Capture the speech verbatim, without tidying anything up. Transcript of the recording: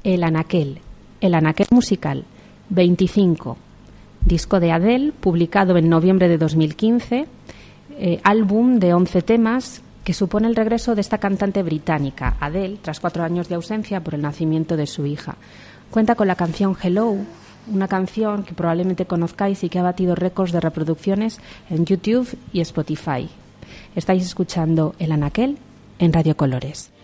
El Anaquel, El Anaquel musical, veinticinco, disco de Adele, publicado en noviembre de dos mil quince, eh, álbum de once temas que supone el regreso de esta cantante británica, Adele, tras cuatro años de ausencia por el nacimiento de su hija. Cuenta con la canción Hello, una canción que probablemente conozcáis y que ha batido récords de reproducciones en YouTube y Spotify. Estáis escuchando El Anaquel en Radio Colores.